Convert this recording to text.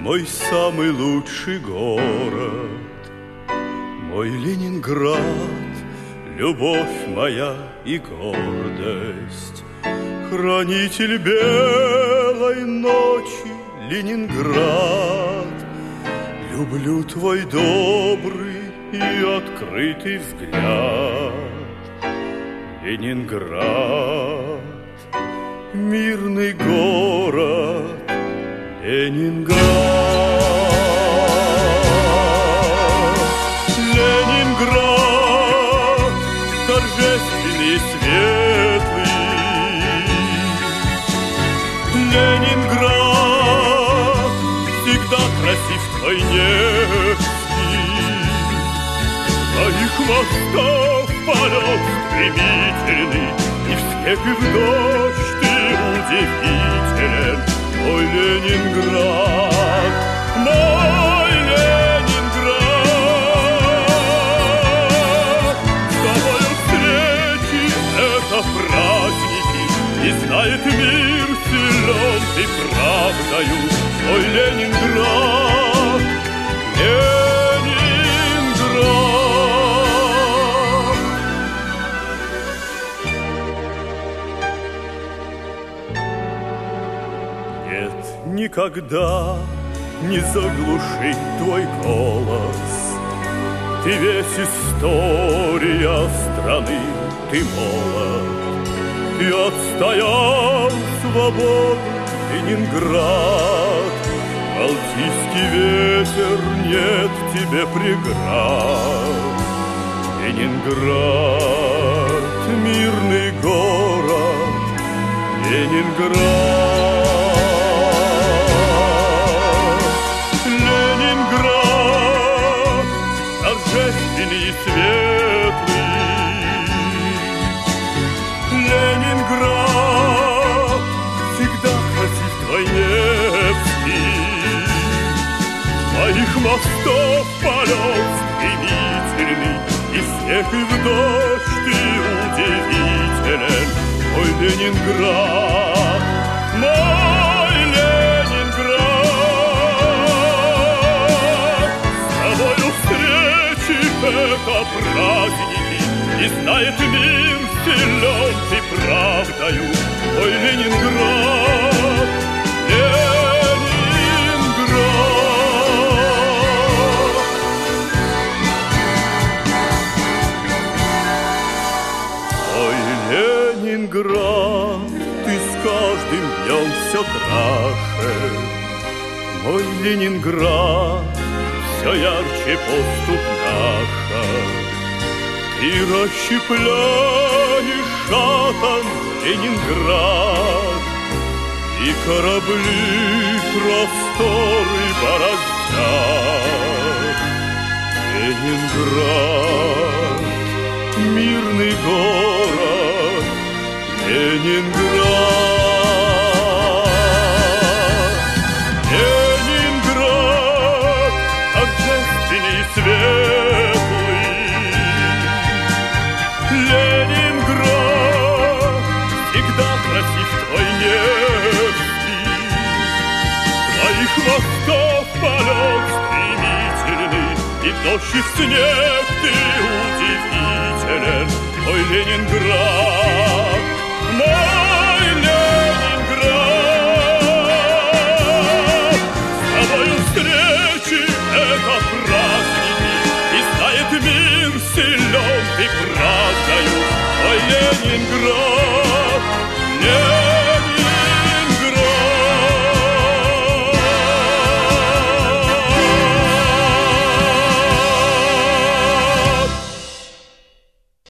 мой самый лучший город, мой Ленинград, любовь моя и гордость, хранитель белой ночи, Ленинград. Люблю твой добрый и открытый взгляд, Ленинград, мирный город, Ленинград. Ленинград, торжественный и светлый, Ленинград, всегда красив твой Невский. Твоих мостов полет стремительный, и в снег, и в дождь ты удивителен. Мой Ленинград, мой Ленинград, с тобою встречи — это праздники, и знает мир, силен ты правдою. Мой Ленинград, Ленинград. Нет, никогда не заглушить твой голос. Ты весь история страны, ты молод, ты отстоял свободу, Ленинград. Балтийский ветер, нет тебе преград. Ленинград, мирный город, Ленинград. Ленинград, торжественный и светлый, Ленинград, всегда красив твой Невский. Твоих мостов полет стремительный, и в снег, и в дождь ты удивителен. Мой Ленинград, мой Ленинград, с тобою встречи — это праздники, и знает мир, силен ты правдою. Мой Ленинград, Ленинград, ты с каждым днем все краше. Мой Ленинград, все ярче поступ наша. Ты расщепляешь шатом Ленинград, и корабли просторы бороздят. Ленинград, мирный город, Ленинград. Ленинград, торжественный и светлый, Ленинград, всегда красив твой Невский. Твоих мостов полет стремительный, и в дождь, и в снег ты удивителен. Мой Ленинград, мой Ленинград, с тобою встречи — это праздники, и знает мир, силен ты правдою. Мой Ленинград.